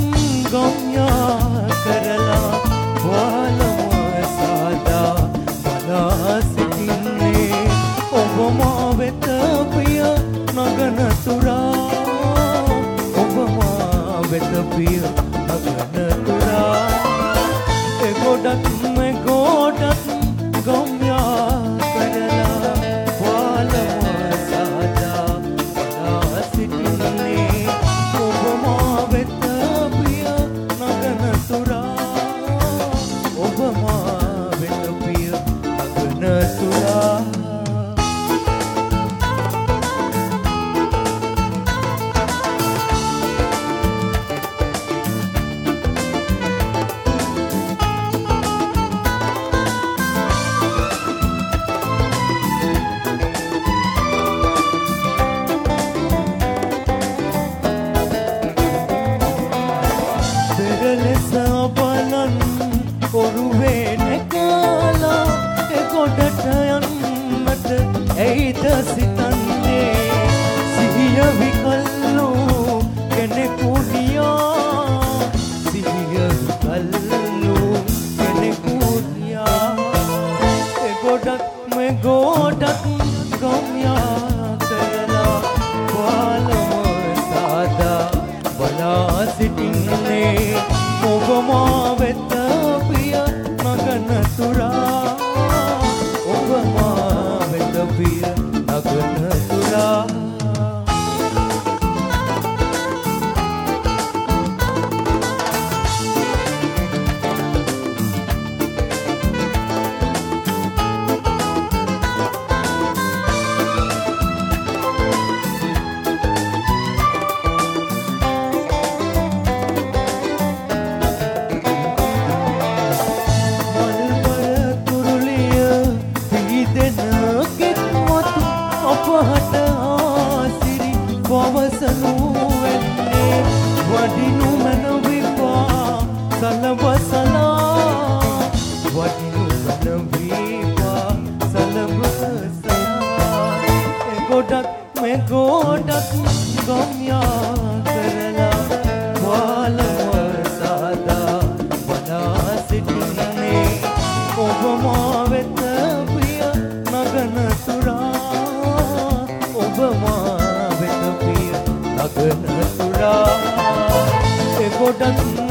ගම්යා කරලා වාලම සාදා බලා සිටින්නේ ඔබ මා වෙත පිය නගන තුරා ඔබ මා වෙත පිය නගන තුරා ඒ ගොඩක් මේ ගොඩක් ගම්යා කරලා වාලම සාදා බලා සිටින්නේ ඔබ මා වෙත පිය නගන තුරා ඔබ මා වෙත පිය නගන තුරා ඔරුවේ නැගලා ඒ ගොඩට යන්නට ඇයිද සිතන්නේ සිහිය විකල්ලු කෙනෙකු නියා සිහිය විකල්ලු කෙනෙකු නියා ඒ ගොඩක් මේ ගොඩක් ගම්යා කරලා වාලම සාදා බලා සිටින්නේ ඔබ මා වෙත නගන තුරා ඔබ මා වෙත පිය නගන තුරා අපහට ආසිරි පවසනු වෙන්නේ වඩිනු මනවිපා සලබසලා වඩිනු මනවිපා සලබසලා ඒ ගොඩක් මේ ගොඩක් ගම්යා කරලා වාලම සාදා බලා සිටින්නේ ඔබ මා වෙත පිය නගන තුරා ඔබ මා වෙත පිය නගන තුරා ඒ ගොඩක්